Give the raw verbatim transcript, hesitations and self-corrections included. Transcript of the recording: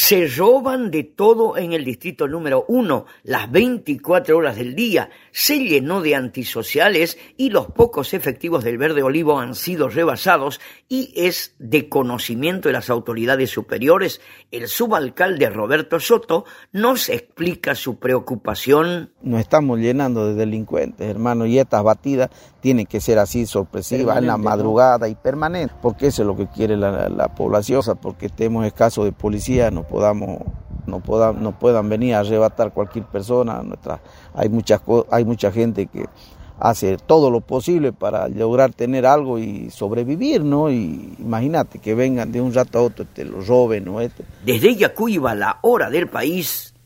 Se roban de todo en el distrito número uno, las veinticuatro horas del día. Se llenó de antisociales y los pocos efectivos del Verde Olivo han sido rebasados y es de conocimiento de las autoridades superiores. El subalcalde Roberto Soto nos explica su preocupación. Nos estamos llenando de delincuentes, hermano, y estas batidas tienen que ser así sorpresivas, en la madrugada, ¿no? Y permanente, porque eso es lo que quiere la, la población, porque estemos escasos de policía, no podamos, no podamos, no puedan venir a arrebatar cualquier persona. Nuestra, hay muchas, hay mucha gente que hace todo lo posible para lograr tener algo y sobrevivir, ¿no? Y imagínate que vengan de un rato a otro, te lo roben, ¿no? Este. Desde Yacuiba, la hora del país.